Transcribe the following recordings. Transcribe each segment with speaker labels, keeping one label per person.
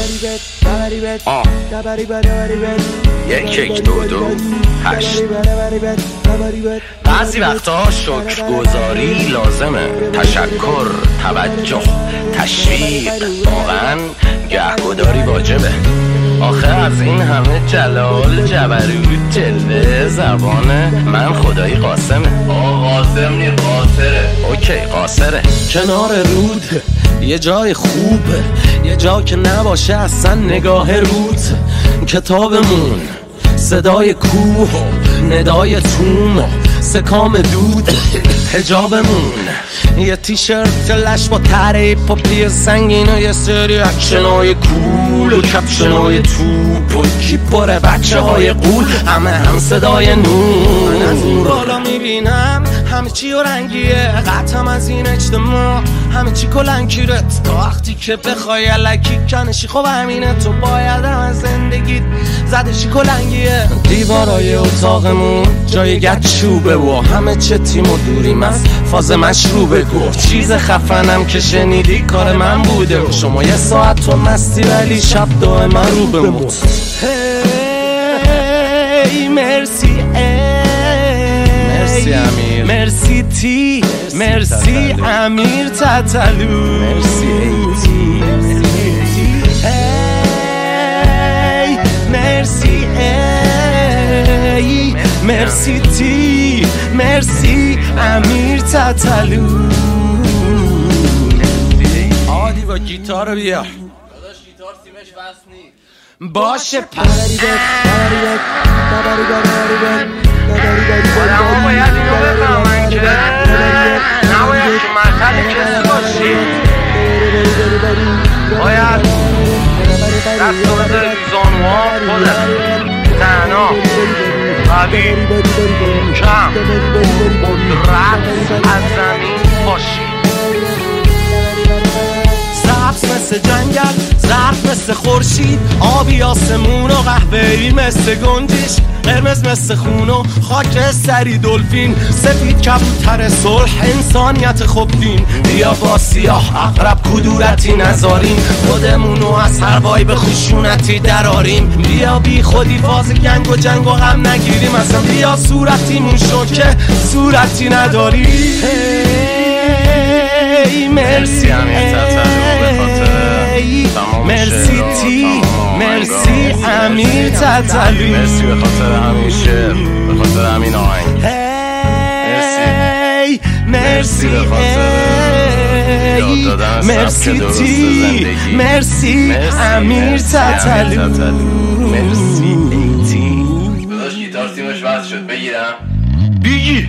Speaker 1: یک دو دو 8. بعضی وقتا شکرگزاری لازمه، تشکر، توجه، تشویق، واقعا گهگداری واجبه. آخه از این همه جلال، جبروت، جلوه، زبانه من خدایی قاسمه. قاسم نی قاصره. اوکی قاصره. کنار رود یه جای خوبه، یه جا که نباشه اصلا نگاه رود. کتابمون، صدای کوه، ندای توم، سکام دود. حجابمون یه تیشرت لش با تره پاپی سنگین و یه سری اکشنای کول و کپشنای توپ و کیپاره بچه های قول، همه هم صدای نور. من از این بالا میبینم همه چی و رنگیه، قطعم از این اجتماع همه چی کلنگیرت. تا وقتی که بخوای علکی کنشی خب همینه، تو باید از زندگیت زدشی کلنگیه. دیوارای اتاقمون جای گچوبه و همه چه تیم و دوریم از فاز مشروبه. گفت چیز خفنم که شنیدی کار من بوده و شما یه ساعت تو مستی ولی شب دائم من رو بموت. هی مرسی مرسی امیر، مرسی تی، مرسی امیر تتلو، مرسی ایتی، هی مرسی ای، مرسی تی، مرسی امیر تتلو. عادی با گیتار بیا. داداش گیتار سیمش بس نیست. باشه پس آدم ها باید اینو بفهمن که نباید تو مطل کسی باشی، باید دست رو بذاری زانوها خودت تنها قوی کم قدرت از زمین باشی. سبز مثل جنگل، زرد مثل خورشید، آبی آسمون و قهوه‌ای مثل گنجیش، قرمز مثل خون و خاک سری دلفین، سفید کبوتر صلح انسانیت خوبین. بیا با سیاه عقرب کدورتی نذاریم، خودمونو از هر وای به خشونتی دراریم. بیا بی خودی فاز گنگ و جنگ و غم نگیریم، اصلا بیا صورتیمون شو که صورتی نداریم. مرسی مرسی تی، مرسی امیر تتلو، مرسی به خاطر همیشه، به خاطر همین آهنگ. مرسی به خاطر یاد دادن سبک درست زندگی. مرسی امیر تتلو، مرسی ایتی. داداش گیتار سیمش وصل شد، بگیرم؟ بگیر.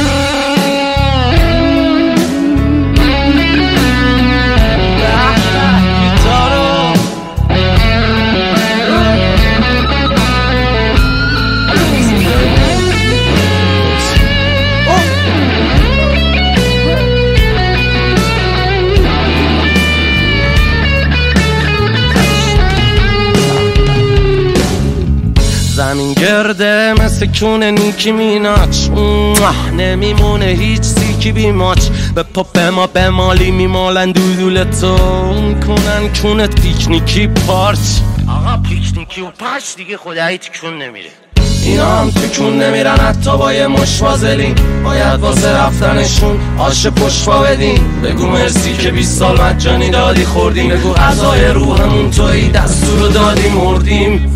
Speaker 1: زمین گرده مثل کونه نیکی میناچ، نمیمونه هیچ سیکی بیماچ. به پاپ ما به مالی میمالن دودولتو، کنن کونت پیکنیکی پارچ. آقا پیکنیکی و پارچ دیگه خدایی تکون نمیره. اینا هم تکون نمیرن حتی با یه مش وازلین، باید واسه رفتنشون آش پشفا بدین. بگو مرسی که 20 سال مجانی دادی خوردیم، بگو غذای روحمون تویی دستورو دادی مردیم.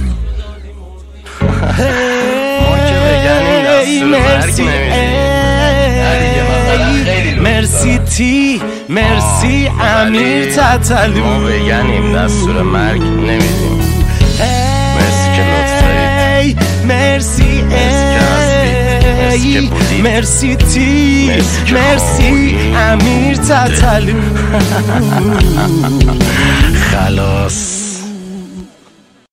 Speaker 1: ما که بگنیم دستور مرگ نمیدیم. مرسی تی، مرسی امیر تتلو، ما بگنیم دستور مرگ نمیدیم. مرسی که لطف دارید، مرسی ای، مرسی تی، مرسی امیر تتلو. خلاص.